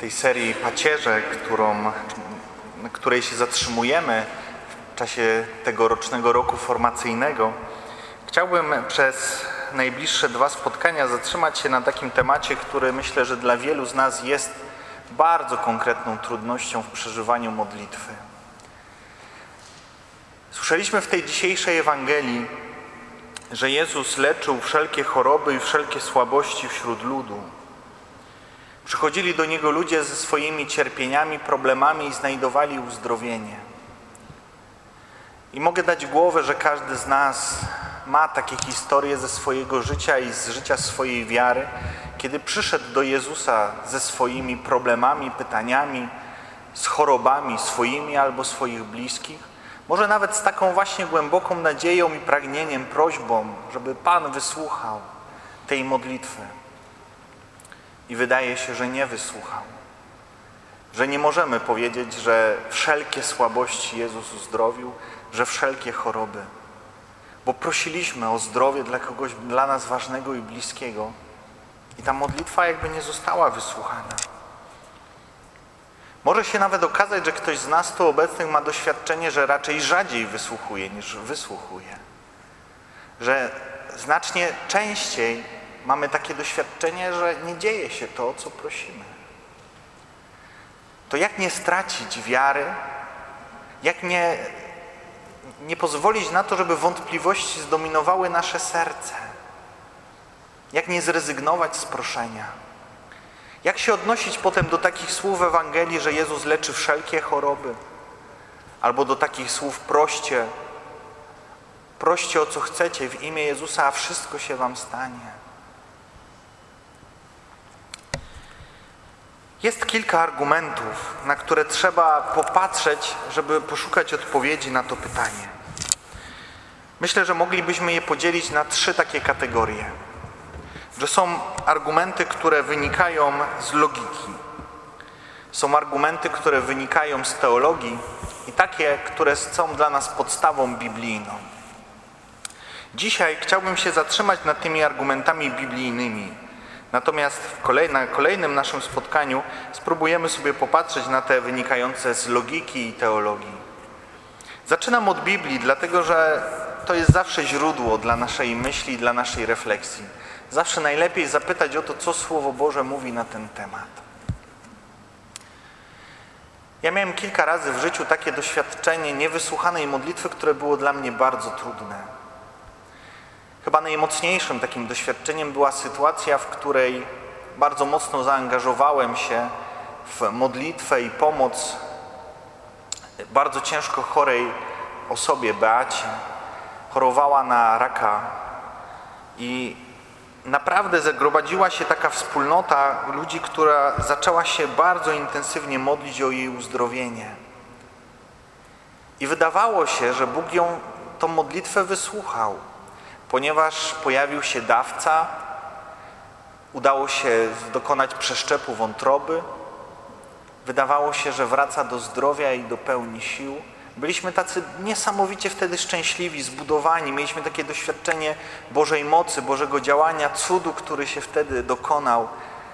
tej serii Pacierze, której się zatrzymujemy w czasie tegorocznego roku formacyjnego, chciałbym przez najbliższe 2 spotkania zatrzymać się na takim temacie, który myślę, że dla wielu z nas jest bardzo konkretną trudnością w przeżywaniu modlitwy. Słyszeliśmy w tej dzisiejszej Ewangelii, że Jezus leczył wszelkie choroby i wszelkie słabości wśród ludu. Przychodzili do Niego ludzie ze swoimi cierpieniami, problemami i znajdowali uzdrowienie. I mogę dać głowę, że każdy z nas ma takie historie ze swojego życia i z życia swojej wiary, kiedy przyszedł do Jezusa ze swoimi problemami, pytaniami, z chorobami swoimi albo swoich bliskich. Może nawet z taką właśnie głęboką nadzieją i pragnieniem, prośbą, żeby Pan wysłuchał tej modlitwy. I wydaje się, że nie wysłuchał. Że nie możemy powiedzieć, że wszelkie słabości Jezus uzdrowił, że wszelkie choroby. Bo prosiliśmy o zdrowie dla kogoś, dla nas ważnego i bliskiego. I ta modlitwa jakby nie została wysłuchana. Może się nawet okazać, że ktoś z nas tu obecnych ma doświadczenie, że raczej rzadziej wysłuchuje niż wysłuchuje. Że znacznie częściej mamy takie doświadczenie, że nie dzieje się to, o co prosimy. To jak nie stracić wiary? Jak nie pozwolić na to, żeby wątpliwości zdominowały nasze serce? Jak nie zrezygnować z proszenia? Jak się odnosić potem do takich słów w Ewangelii, że Jezus leczy wszelkie choroby? Albo do takich słów proście o co chcecie w imię Jezusa, a wszystko się wam stanie. Jest kilka argumentów, na które trzeba popatrzeć, żeby poszukać odpowiedzi na to pytanie. Myślę, że moglibyśmy je podzielić na 3 takie kategorie. Że są argumenty, które wynikają z logiki. Są argumenty, które wynikają z teologii i takie, które są dla nas podstawą biblijną. Dzisiaj chciałbym się zatrzymać nad tymi argumentami biblijnymi. Natomiast na kolejnym naszym spotkaniu spróbujemy sobie popatrzeć na te wynikające z logiki i teologii. Zaczynam od Biblii, dlatego że to jest zawsze źródło dla naszej myśli, dla naszej refleksji. Zawsze najlepiej zapytać o to, co Słowo Boże mówi na ten temat. Ja miałem kilka razy w życiu takie doświadczenie niewysłuchanej modlitwy, które było dla mnie bardzo trudne. Chyba najmocniejszym takim doświadczeniem była sytuacja, w której bardzo mocno zaangażowałem się w modlitwę i pomoc bardzo ciężko chorej osobie, Beacie. Chorowała na raka i naprawdę zagromadziła się taka wspólnota ludzi, która zaczęła się bardzo intensywnie modlić o jej uzdrowienie. I wydawało się, że Bóg tą modlitwę wysłuchał, ponieważ pojawił się dawca, udało się dokonać przeszczepu wątroby, wydawało się, że wraca do zdrowia i do pełni sił. Byliśmy tacy niesamowicie wtedy szczęśliwi, zbudowani. Mieliśmy takie doświadczenie Bożej mocy, Bożego działania, cudu, który się wtedy dokonał.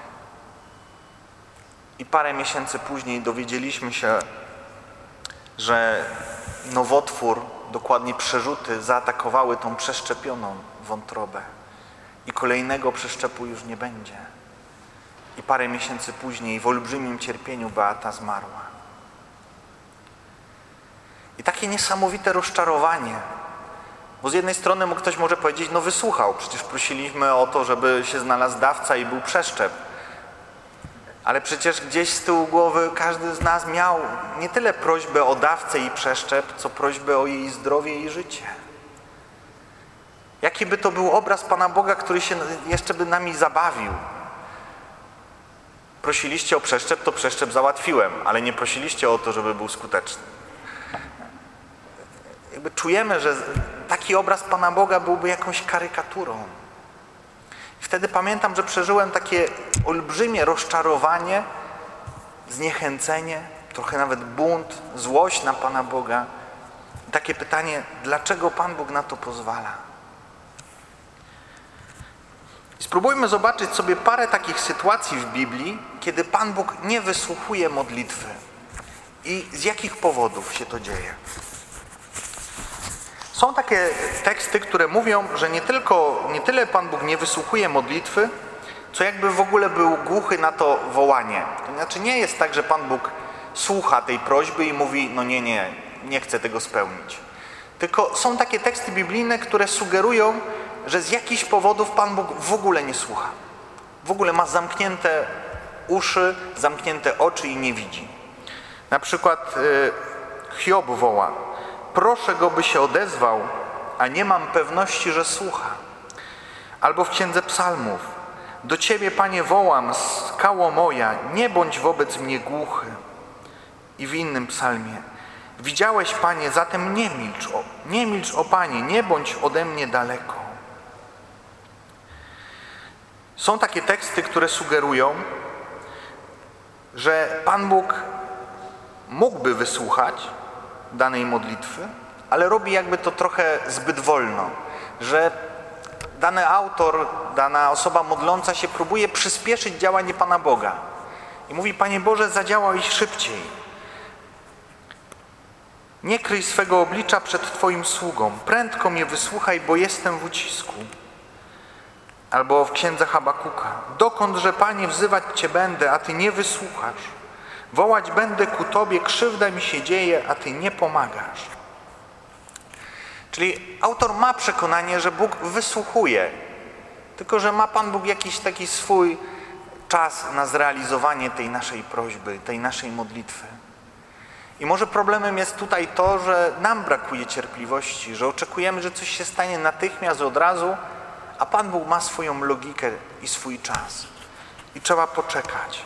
I parę miesięcy później dowiedzieliśmy się, że nowotwór, dokładnie przerzuty, zaatakowały tą przeszczepioną wątrobę. I kolejnego przeszczepu już nie będzie. I parę miesięcy później w olbrzymim cierpieniu Beata zmarła. I takie niesamowite rozczarowanie. Bo z jednej strony ktoś może powiedzieć, no wysłuchał, przecież prosiliśmy o to, żeby się znalazł dawca i był przeszczep. Ale przecież gdzieś z tyłu głowy każdy z nas miał nie tyle prośbę o dawcę i przeszczep, co prośbę o jej zdrowie i życie. Jaki by to był obraz Pana Boga, który się jeszcze by nami zabawił? Prosiliście o przeszczep, to przeszczep załatwiłem, ale nie prosiliście o to, żeby był skuteczny. Jakby czujemy, że taki obraz Pana Boga byłby jakąś karykaturą. I wtedy pamiętam, że przeżyłem takie olbrzymie rozczarowanie, zniechęcenie, trochę nawet bunt, złość na Pana Boga. I takie pytanie, dlaczego Pan Bóg na to pozwala? Spróbujmy zobaczyć sobie parę takich sytuacji w Biblii, kiedy Pan Bóg nie wysłuchuje modlitwy. I z jakich powodów się to dzieje. Są takie teksty, które mówią, że nie tyle Pan Bóg nie wysłuchuje modlitwy, co jakby w ogóle był głuchy na to wołanie. To znaczy nie jest tak, że Pan Bóg słucha tej prośby i mówi, no nie chcę tego spełnić. Tylko są takie teksty biblijne, które sugerują, że z jakichś powodów Pan Bóg w ogóle nie słucha. W ogóle ma zamknięte uszy, zamknięte oczy i nie widzi. Na przykład Hiob woła, proszę go, by się odezwał, a nie mam pewności, że słucha. Albo w Księdze Psalmów, do Ciebie, Panie, wołam, skało moja, nie bądź wobec mnie głuchy. I w innym psalmie, widziałeś, Panie, zatem nie milcz, o Panie, nie bądź ode mnie daleko. Są takie teksty, które sugerują, że Pan Bóg mógłby wysłuchać danej modlitwy, ale robi jakby to trochę zbyt wolno, że dany autor, dana osoba modląca się próbuje przyspieszyć działanie Pana Boga. I mówi, Panie Boże, zadziałaj szybciej. Nie kryj swego oblicza przed Twoim sługą. Prędko mnie wysłuchaj, bo jestem w ucisku. Albo w Księdze Habakuka. Dokądże, Panie, wzywać Cię będę, a Ty nie wysłuchasz. Wołać będę ku Tobie, krzywda mi się dzieje, a Ty nie pomagasz. Czyli autor ma przekonanie, że Bóg wysłuchuje, tylko że ma Pan Bóg jakiś taki swój czas na zrealizowanie tej naszej prośby, tej naszej modlitwy. I może problemem jest tutaj to, że nam brakuje cierpliwości, że oczekujemy, że coś się stanie natychmiast, od razu, a Pan Bóg ma swoją logikę i swój czas. I trzeba poczekać.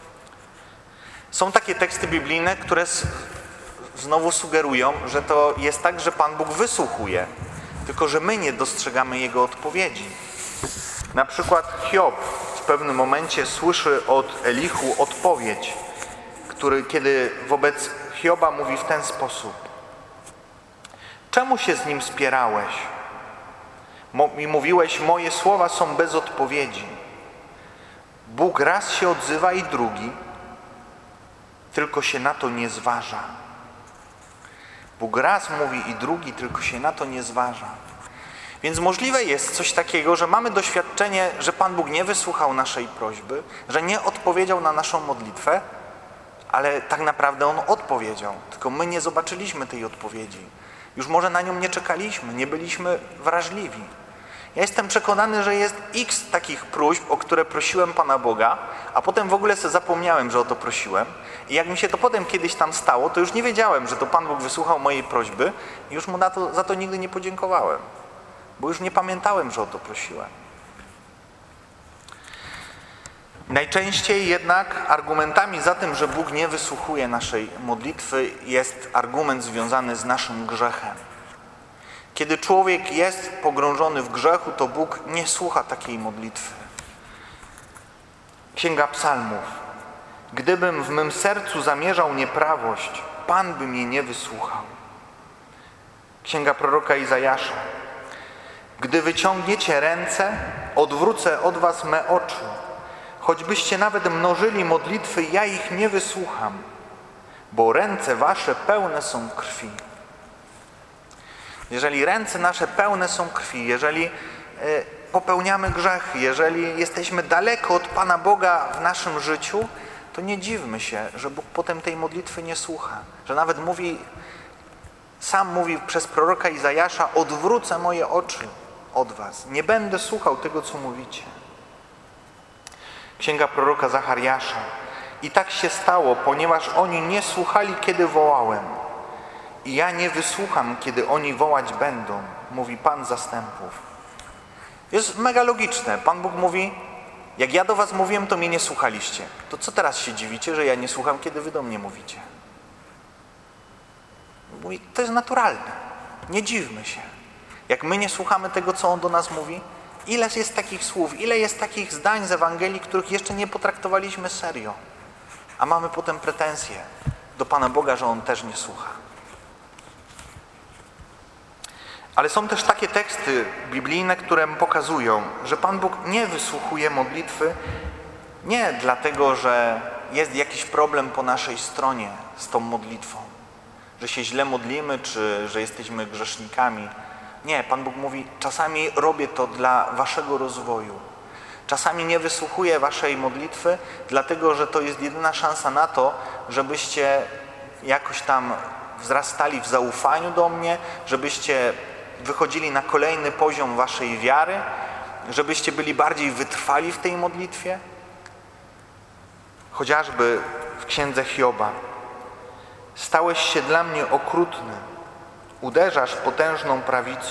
Są takie teksty biblijne, które znowu sugerują, że to jest tak, że Pan Bóg wysłuchuje, tylko że my nie dostrzegamy Jego odpowiedzi. Na przykład Hiob w pewnym momencie słyszy od Elihu odpowiedź, kiedy wobec Hioba mówi w ten sposób. Czemu się z nim spierałeś? I mówiłeś, moje słowa są bez odpowiedzi. Bóg raz się odzywa i drugi, tylko się na to nie zważa. Bóg raz mówi i drugi, tylko się na to nie zważa. Więc możliwe jest coś takiego, że mamy doświadczenie, że Pan Bóg nie wysłuchał naszej prośby, że nie odpowiedział na naszą modlitwę, ale tak naprawdę On odpowiedział, tylko my nie zobaczyliśmy tej odpowiedzi. Już może na nią nie czekaliśmy, nie byliśmy wrażliwi. Ja jestem przekonany, że jest x takich próśb, o które prosiłem Pana Boga, a potem w ogóle sobie zapomniałem, że o to prosiłem. I jak mi się to potem kiedyś tam stało, to już nie wiedziałem, że to Pan Bóg wysłuchał mojej prośby i już Mu za to nigdy nie podziękowałem, bo już nie pamiętałem, że o to prosiłem. Najczęściej jednak argumentami za tym, że Bóg nie wysłuchuje naszej modlitwy, jest argument związany z naszym grzechem. Kiedy człowiek jest pogrążony w grzechu, to Bóg nie słucha takiej modlitwy. Księga Psalmów. Gdybym w mym sercu zamierzał nieprawość, Pan by mnie nie wysłuchał. Księga proroka Izajasza. Gdy wyciągniecie ręce, odwrócę od was me oczy. Choćbyście nawet mnożyli modlitwy, ja ich nie wysłucham, bo ręce wasze pełne są krwi. Jeżeli ręce nasze pełne są krwi, jeżeli popełniamy grzechy, jeżeli jesteśmy daleko od Pana Boga w naszym życiu, to nie dziwmy się, że Bóg potem tej modlitwy nie słucha. Że nawet sam mówi przez proroka Izajasza, odwrócę moje oczy od was. Nie będę słuchał tego, co mówicie. Księga proroka Zachariasza. I tak się stało, ponieważ oni nie słuchali, kiedy wołałem. I ja nie wysłucham, kiedy oni wołać będą, mówi Pan zastępów. Jest mega logiczne. Pan Bóg mówi, jak ja do was mówiłem, to mnie nie słuchaliście. To co teraz się dziwicie, że ja nie słucham, kiedy wy do mnie mówicie? Mówi, to jest naturalne. Nie dziwmy się. Jak my nie słuchamy tego, co On do nas mówi, ile jest takich słów, ile jest takich zdań z Ewangelii, których jeszcze nie potraktowaliśmy serio. A mamy potem pretensje do Pana Boga, że On też nie słucha. Ale są też takie teksty biblijne, które pokazują, że Pan Bóg nie wysłuchuje modlitwy nie dlatego, że jest jakiś problem po naszej stronie z tą modlitwą, że się źle modlimy, czy że jesteśmy grzesznikami. Nie, Pan Bóg mówi, czasami robię to dla waszego rozwoju. Czasami nie wysłuchuję waszej modlitwy, dlatego, że to jest jedyna szansa na to, żebyście jakoś tam wzrastali w zaufaniu do mnie, żebyście wychodzili na kolejny poziom waszej wiary, żebyście byli bardziej wytrwali w tej modlitwie. Chociażby w księdze Hioba. Stałeś się dla mnie okrutny, uderzasz potężną prawicą.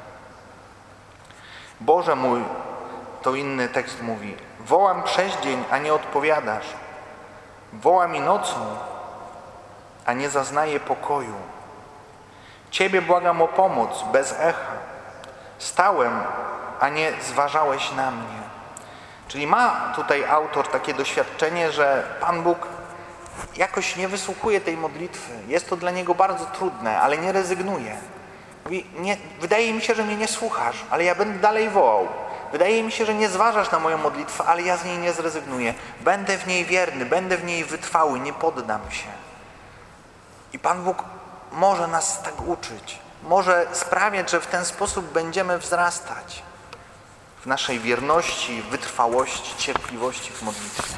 Boże mój, to inny tekst mówi, wołam przez dzień, a nie odpowiadasz. Wołam i nocą, a nie zaznaję pokoju. Ciebie błagam o pomoc bez echa. Stałem, a nie zważałeś na mnie. Czyli ma tutaj autor takie doświadczenie, że Pan Bóg jakoś nie wysłuchuje tej modlitwy. Jest to dla niego bardzo trudne, ale nie rezygnuje. Mówi, wydaje mi się, że mnie nie słuchasz, ale ja będę dalej wołał. Wydaje mi się, że nie zważasz na moją modlitwę, ale ja z niej nie zrezygnuję. Będę w niej wierny, będę w niej wytrwały, nie poddam się. I Pan Bóg może nas tak uczyć. Może sprawiać, że w ten sposób będziemy wzrastać w naszej wierności, wytrwałości, cierpliwości w modlitwie.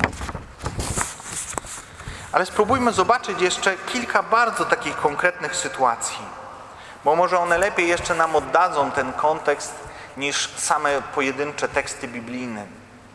Ale spróbujmy zobaczyć jeszcze kilka bardzo takich konkretnych sytuacji, bo może one lepiej jeszcze nam oddadzą ten kontekst niż same pojedyncze teksty biblijne.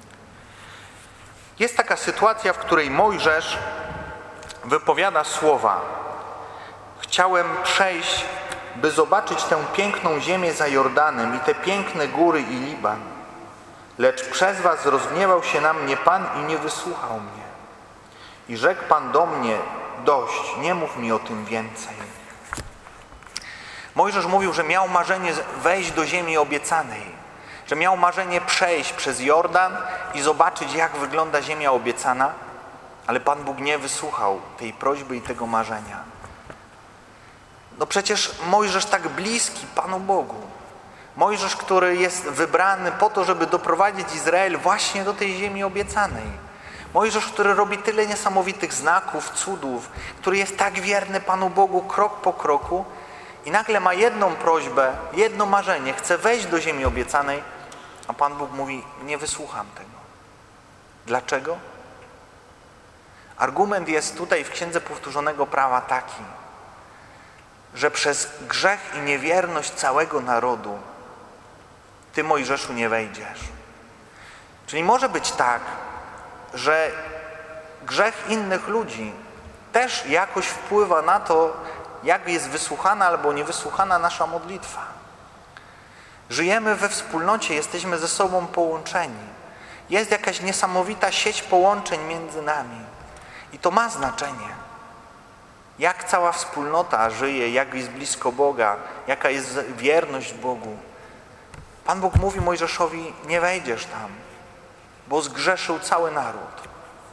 Jest taka sytuacja, w której Mojżesz wypowiada słowa: chciałem przejść, by zobaczyć tę piękną ziemię za Jordanem i te piękne góry i Liban. Lecz przez was rozgniewał się na mnie Pan i nie wysłuchał mnie. I rzekł Pan do mnie, dość, nie mów mi o tym więcej. Mojżesz mówił, że miał marzenie wejść do ziemi obiecanej, że miał marzenie przejść przez Jordan i zobaczyć, jak wygląda ziemia obiecana, ale Pan Bóg nie wysłuchał tej prośby i tego marzenia. No przecież Mojżesz tak bliski Panu Bogu. Mojżesz, który jest wybrany po to, żeby doprowadzić Izrael właśnie do tej ziemi obiecanej. Mojżesz, który robi tyle niesamowitych znaków, cudów, który jest tak wierny Panu Bogu krok po kroku i nagle ma jedną prośbę, jedno marzenie, chce wejść do ziemi obiecanej, a Pan Bóg mówi, nie wysłucham tego. Dlaczego? Argument jest tutaj w Księdze Powtórzonego Prawa taki, że przez grzech i niewierność całego narodu Ty, Mojżeszu, nie wejdziesz. Czyli może być tak, że grzech innych ludzi też jakoś wpływa na to, jak jest wysłuchana albo niewysłuchana nasza modlitwa. Żyjemy we wspólnocie, jesteśmy ze sobą połączeni. Jest jakaś niesamowita sieć połączeń między nami. I to ma znaczenie. Jak cała wspólnota żyje, jak jest blisko Boga, jaka jest wierność Bogu. Pan Bóg mówi Mojżeszowi, nie wejdziesz tam, bo zgrzeszył cały naród.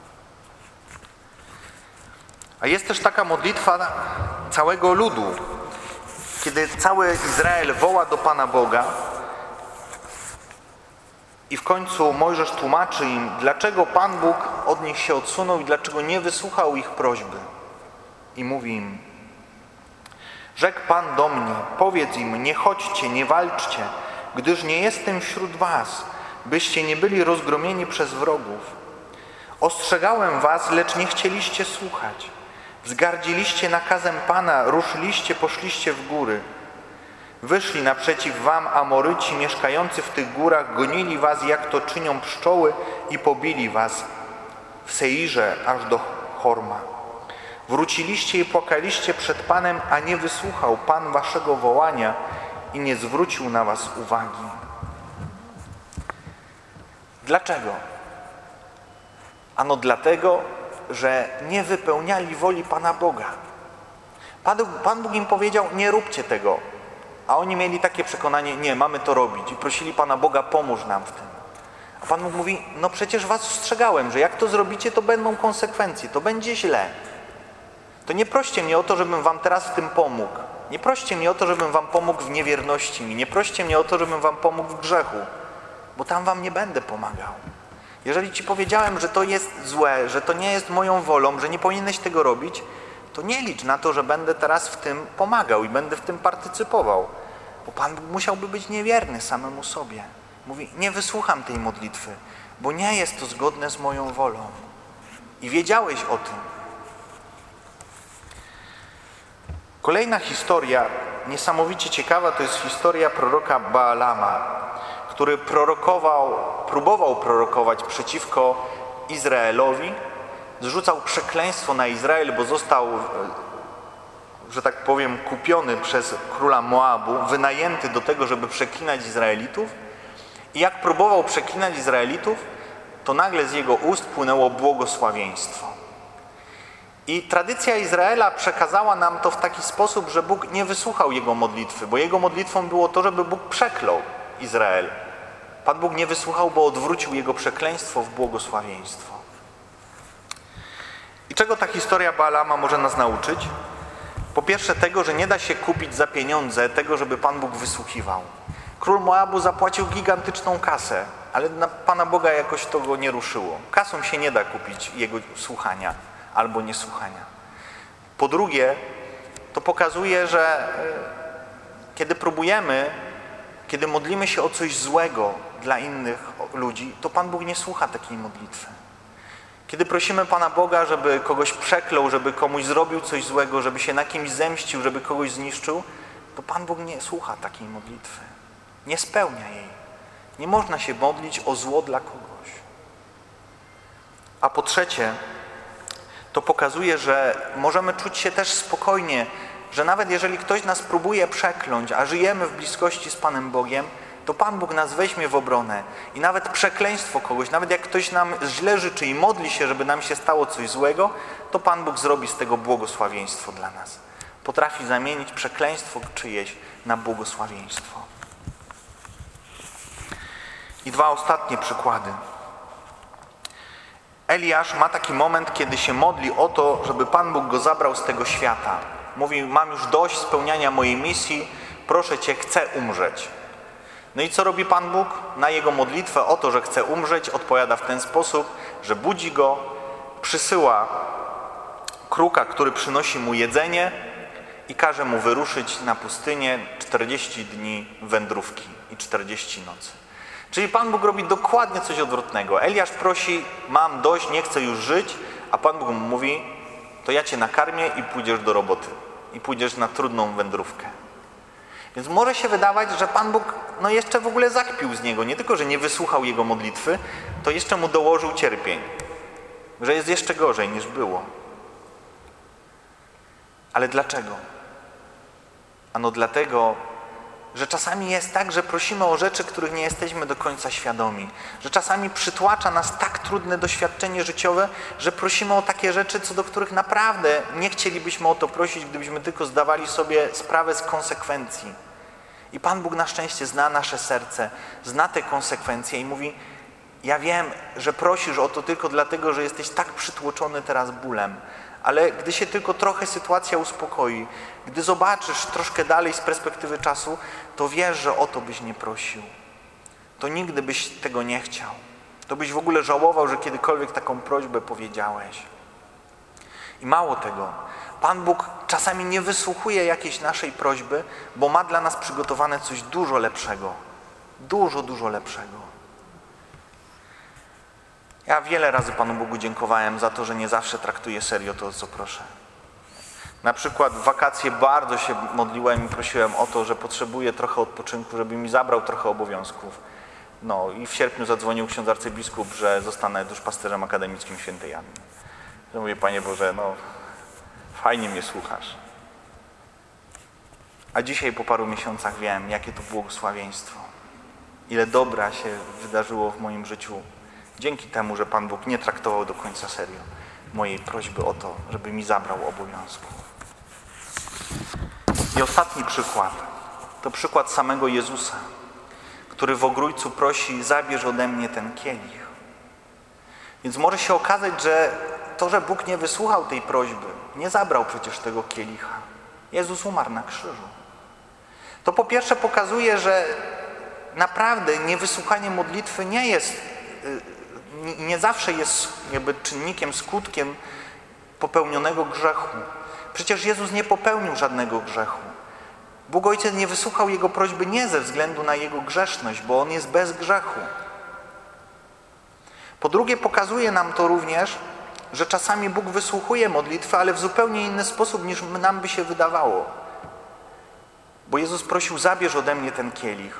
A jest też taka modlitwa całego ludu, kiedy cały Izrael woła do Pana Boga i w końcu Mojżesz tłumaczy im, dlaczego Pan Bóg od nich się odsunął i dlaczego nie wysłuchał ich prośby. I mówi im, rzekł Pan do mnie, powiedz im, nie chodźcie, nie walczcie, gdyż nie jestem wśród was, byście nie byli rozgromieni przez wrogów. Ostrzegałem was, lecz nie chcieliście słuchać. Wzgardziliście nakazem Pana, ruszyliście, poszliście w góry. Wyszli naprzeciw wam Amoryci mieszkający w tych górach, gonili was, jak to czynią pszczoły i pobili was w Seirze aż do Horma. Wróciliście i płakaliście przed Panem, a nie wysłuchał Pan waszego wołania i nie zwrócił na was uwagi. Dlaczego? Ano dlatego, że nie wypełniali woli Pana Boga. Pan Bóg im powiedział, nie róbcie tego. A oni mieli takie przekonanie, nie, mamy to robić. I prosili Pana Boga, pomóż nam w tym. A Pan Bóg mówi, no przecież was ostrzegałem, że jak to zrobicie, to będą konsekwencje, to będzie źle. To nie proście mnie o to, żebym wam teraz w tym pomógł. Nie proście mnie o to, żebym wam pomógł w niewierności mi. Nie proście mnie o to, żebym wam pomógł w grzechu, bo tam wam nie będę pomagał. Jeżeli ci powiedziałem, że to jest złe, że to nie jest moją wolą, że nie powinieneś tego robić, to nie licz na to, że będę teraz w tym pomagał i będę w tym partycypował. Bo Pan Bóg musiałby być niewierny samemu sobie. Mówi, nie wysłucham tej modlitwy, bo nie jest to zgodne z moją wolą. I wiedziałeś o tym. Kolejna historia, niesamowicie ciekawa, to jest historia proroka Baalama, który próbował prorokować przeciwko Izraelowi, zrzucał przekleństwo na Izrael, bo został, że tak powiem, kupiony przez króla Moabu, wynajęty do tego, żeby przeklinać Izraelitów. I jak próbował przeklinać Izraelitów, to nagle z jego ust płynęło błogosławieństwo. I tradycja Izraela przekazała nam to w taki sposób, że Bóg nie wysłuchał jego modlitwy, bo jego modlitwą było to, żeby Bóg przeklął Izrael. Pan Bóg nie wysłuchał, bo odwrócił jego przekleństwo w błogosławieństwo. I czego ta historia Baalama może nas nauczyć? Po pierwsze tego, że nie da się kupić za pieniądze tego, żeby Pan Bóg wysłuchiwał. Król Moabu zapłacił gigantyczną kasę, ale na Pana Boga jakoś to go nie ruszyło. Kasą się nie da kupić jego słuchania albo niesłuchania. Po drugie, to pokazuje, że kiedy modlimy się o coś złego dla innych ludzi, to Pan Bóg nie słucha takiej modlitwy. Kiedy prosimy Pana Boga, żeby kogoś przeklął, żeby komuś zrobił coś złego, żeby się na kimś zemścił, żeby kogoś zniszczył, to Pan Bóg nie słucha takiej modlitwy. Nie spełnia jej. Nie można się modlić o zło dla kogoś. A po trzecie, to pokazuje, że możemy czuć się też spokojnie, że nawet jeżeli ktoś nas próbuje przekląć, a żyjemy w bliskości z Panem Bogiem, to Pan Bóg nas weźmie w obronę i nawet przekleństwo kogoś, nawet jak ktoś nam źle życzy i modli się, żeby nam się stało coś złego, to Pan Bóg zrobi z tego błogosławieństwo dla nas. Potrafi zamienić przekleństwo czyjeś na błogosławieństwo. I dwa ostatnie przykłady. Eliasz ma taki moment, kiedy się modli o to, żeby Pan Bóg go zabrał z tego świata. Mówi, mam już dość spełniania mojej misji, proszę Cię, chcę umrzeć. No i co robi Pan Bóg? Na jego modlitwę o to, że chce umrzeć, odpowiada w ten sposób, że budzi go, przysyła kruka, który przynosi mu jedzenie i każe mu wyruszyć na pustynię 40 dni wędrówki i 40 nocy. Czyli Pan Bóg robi dokładnie coś odwrotnego. Eliasz prosi, mam dość, nie chcę już żyć, a Pan Bóg mu mówi, to ja Cię nakarmię i pójdziesz do roboty. I pójdziesz na trudną wędrówkę. Więc może się wydawać, że Pan Bóg jeszcze w ogóle zakpił z niego. Nie tylko, że nie wysłuchał jego modlitwy, to jeszcze mu dołożył cierpień. Że jest jeszcze gorzej niż było. Ale dlaczego? Ano dlatego, że czasami jest tak, że prosimy o rzeczy, których nie jesteśmy do końca świadomi. Że czasami przytłacza nas tak trudne doświadczenie życiowe, że prosimy o takie rzeczy, co do których naprawdę nie chcielibyśmy o to prosić, gdybyśmy tylko zdawali sobie sprawę z konsekwencji. I Pan Bóg na szczęście zna nasze serce, zna te konsekwencje i mówi, ja wiem, że prosisz o to tylko dlatego, że jesteś tak przytłoczony teraz bólem, ale gdy się tylko trochę sytuacja uspokoi, gdy zobaczysz troszkę dalej z perspektywy czasu, to wiesz, że o to byś nie prosił. To nigdy byś tego nie chciał. To byś w ogóle żałował, że kiedykolwiek taką prośbę powiedziałeś. I mało tego, Pan Bóg czasami nie wysłuchuje jakiejś naszej prośby, bo ma dla nas przygotowane coś dużo lepszego. Dużo, dużo lepszego. Ja wiele razy Panu Bogu dziękowałem za to, że nie zawsze traktuje serio to, o co proszę. Na przykład w wakacje bardzo się modliłem i prosiłem o to, że potrzebuję trochę odpoczynku, żeby mi zabrał trochę obowiązków. No i w sierpniu zadzwonił ksiądz arcybiskup, że zostanę duszpasterzem akademickim świętej Anny. Ja mówię, Panie Boże, fajnie mnie słuchasz. A dzisiaj po paru miesiącach wiem, jakie to błogosławieństwo. Ile dobra się wydarzyło w moim życiu dzięki temu, że Pan Bóg nie traktował do końca serio mojej prośby o to, żeby mi zabrał obowiązków. I ostatni przykład. To przykład samego Jezusa, który w ogrójcu prosi, zabierz ode mnie ten kielich. Więc może się okazać, że to, że Bóg nie wysłuchał tej prośby, nie zabrał przecież tego kielicha. Jezus umarł na krzyżu. To po pierwsze pokazuje, że naprawdę niewysłuchanie modlitwy nie zawsze jest jakby czynnikiem, skutkiem popełnionego grzechu. Przecież Jezus nie popełnił żadnego grzechu. Bóg Ojciec nie wysłuchał Jego prośby nie ze względu na Jego grzeszność, bo On jest bez grzechu. Po drugie, pokazuje nam to również, że czasami Bóg wysłuchuje modlitwy, ale w zupełnie inny sposób niż nam by się wydawało. Bo Jezus prosił: zabierz ode mnie ten kielich.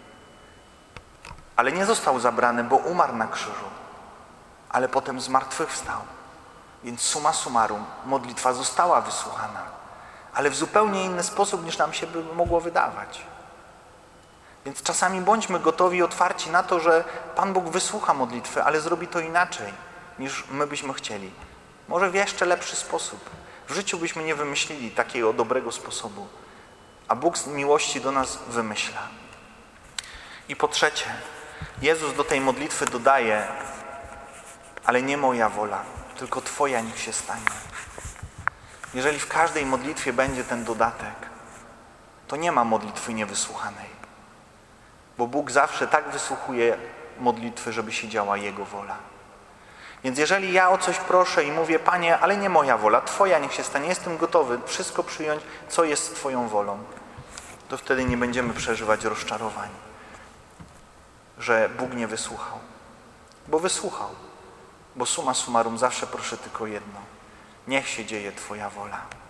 Ale nie został zabrany, bo umarł na krzyżu. Ale potem zmartwychwstał. Więc summa summarum, modlitwa została wysłuchana. Ale w zupełnie inny sposób, niż nam się by mogło wydawać. Więc czasami bądźmy gotowi i otwarci na to, że Pan Bóg wysłucha modlitwy, ale zrobi to inaczej, niż my byśmy chcieli. Może w jeszcze lepszy sposób. W życiu byśmy nie wymyślili takiego dobrego sposobu. A Bóg z miłości do nas wymyśla. I po trzecie, Jezus do tej modlitwy dodaje: ale nie moja wola, tylko Twoja niech się stanie. Jeżeli w każdej modlitwie będzie ten dodatek, to nie ma modlitwy niewysłuchanej. Bo Bóg zawsze tak wysłuchuje modlitwy, żeby się działa Jego wola. Więc jeżeli ja o coś proszę i mówię: Panie, ale nie moja wola, Twoja niech się stanie, jestem gotowy wszystko przyjąć, co jest Twoją wolą, to wtedy nie będziemy przeżywać rozczarowań, że Bóg nie wysłuchał. Bo wysłuchał. Bo summa summarum zawsze proszę tylko jedno: niech się dzieje Twoja wola.